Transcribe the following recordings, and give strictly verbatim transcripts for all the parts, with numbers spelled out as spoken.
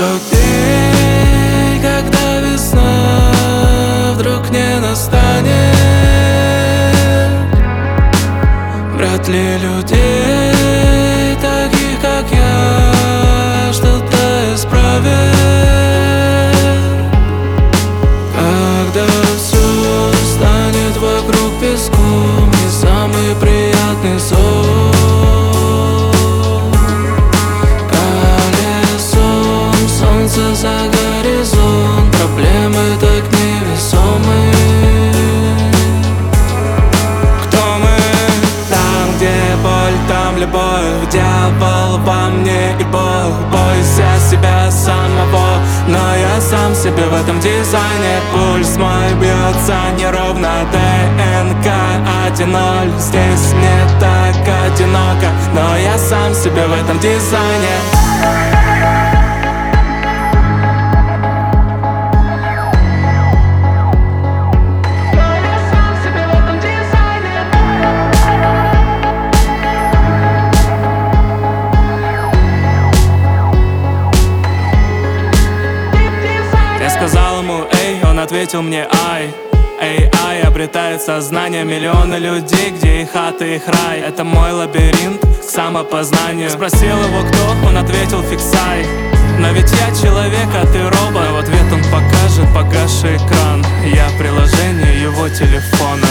Тот день, когда весна вдруг не настанет, вряд ли людей, таких как я, что-то исправит. Когда все станет вокруг песком, не самый приятный сон. Колесом солнце за горизонт, проблемы так невесомы. Кто мы? Там, где боль, там любовь, дьявол во мне и Бог. Бойся себя самого, но я сам себе в этом дизайне. Пульс мой бьется неровно, ДНК один ноль. Здесь мне так одиноко, но я сам себе в этом дизайне. Сказал ему эй, он ответил мне ай. эй ай обретает сознание миллионы людей, где их ад и их рай. Это мой лабиринт к самопознанию. Спросил его кто, он ответил фиксай. Но ведь я человек, а ты робот. Но в ответ он покажет погасший экран. Я приложение его телефона.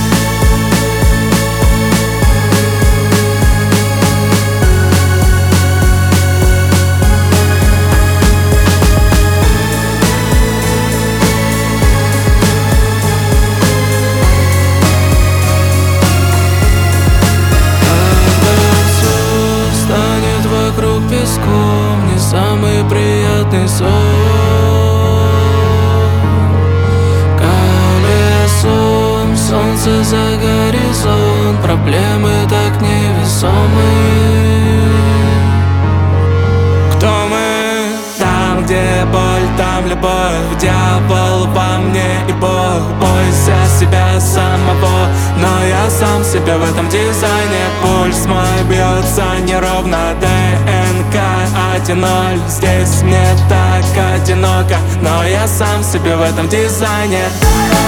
Вокруг песком, не самый приятный сон. Колесом солнце за горизонт, проблемы так невесомы. Кто мы? Там, где боль, там любовь, дьявол во мне и Бог. Бойся себя самого, но я сам себе в этом дизайне. Пульс мой бьется неровно, ДНК один ноль. Здесь мне так одиноко, но я сам себе в этом дизайне.